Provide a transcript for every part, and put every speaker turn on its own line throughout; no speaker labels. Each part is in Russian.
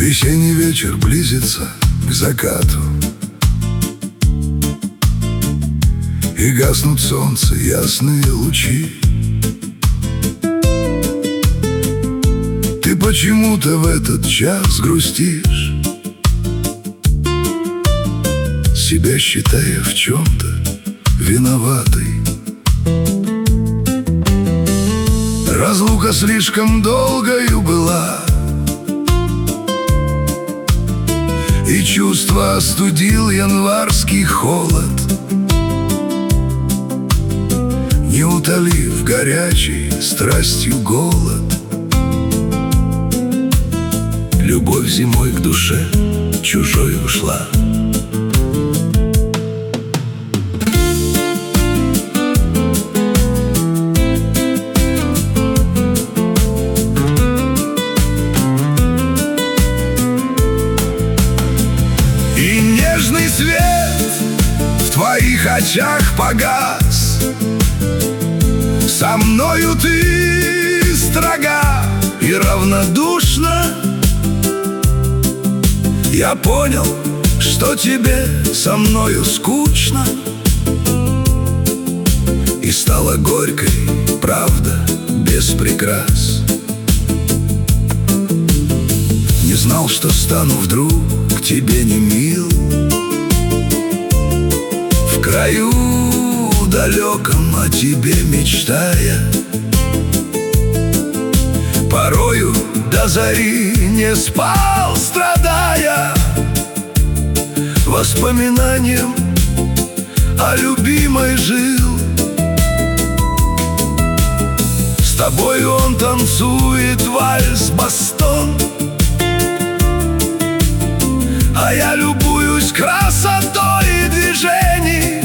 Весенний вечер близится к закату, и гаснут солнце ясные лучи. Ты почему-то в этот час грустишь, себя считая в чем-то виноватой. Разлука слишком долгою была, и чувства остудил январский холод, не утолив горячей страстью голод. Любовь зимой к душе чужой ушла. И нежный свет в твоих очах погас. Со мною ты строга и равнодушна. Я понял, что тебе со мною скучно, и стала горькой правда без прикрас. Не знал, что стану вдруг к тебе не мил, в краю далеком о тебе мечтая, порою до зари не спал, страдая воспоминанием о любимой жил. С тобой он танцует вальс-бастон, а я любуюсь красотой движений,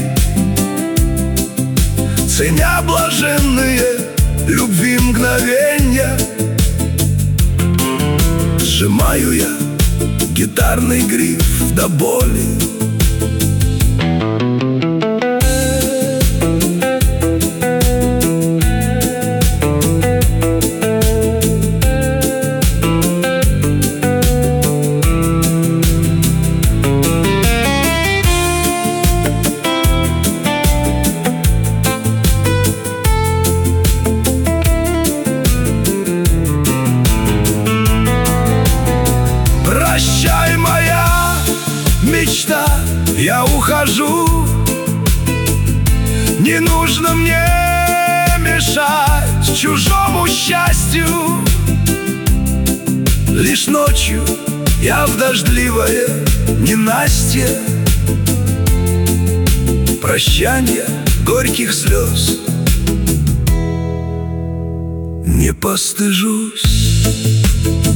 ценя блаженные любви мгновенья. Сжимаю я гитарный гриф до боли. Прощай, моя мечта, я ухожу. Не нужно мне мешать чужому счастью. Лишь ночью я в дождливое ненастье прощанья горьких слез не постыжусь.